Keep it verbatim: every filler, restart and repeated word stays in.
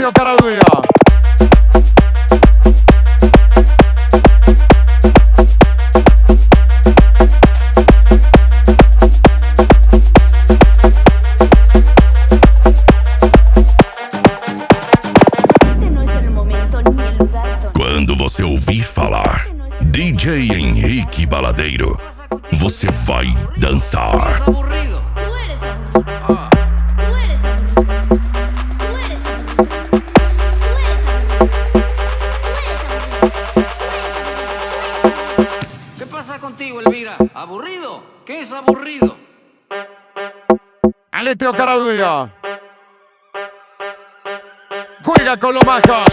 Aleteo cara dura. Quando você ouvir falar D J Henrique Baladeiro, você vai dançar. ¿Qué pasa contigo, Elvira? ¿Aburrido? ¿Qué es aburrido? Aleteo cara dura. Juega con los majos.